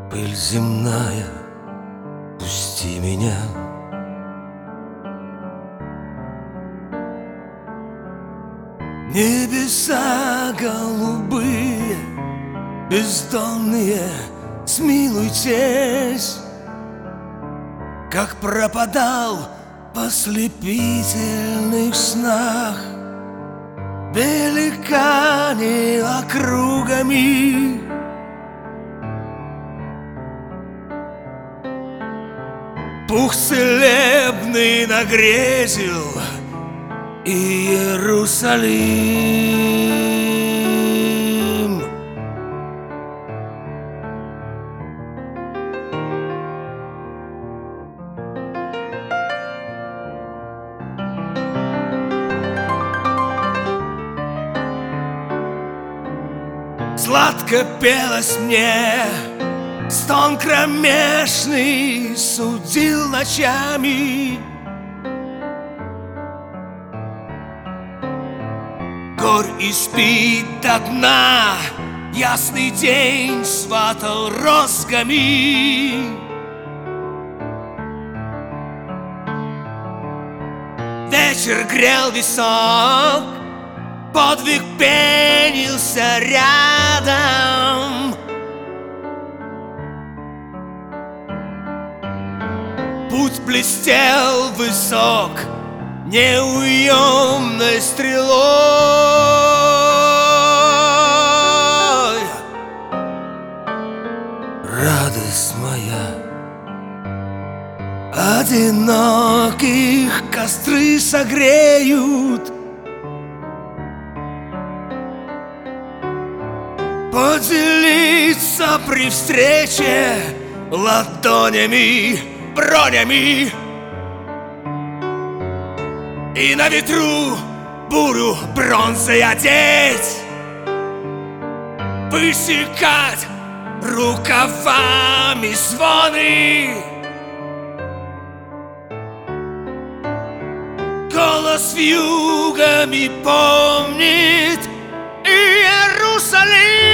Пыль земная, пусти меня. Небеса голубые, бездонные, смилуйтесь, как пропадал в ослепительных снах великане округами. Пух целебный нагрезил Иерусалим. Сладко пелось мне, стон кромешный судил ночами. Горь испит до дна, ясный день сватал розгами. Вечер грел висок, подвиг пенился рядом. Путь блестел высок неуемной стрелой. Радость моя, одиноких костры согреют. Поделиться при встрече ладонями, бронями. И на ветру бурю бронзой одеть, высекать рукавами звоны. Голос вьюгами помнит Иерусалим.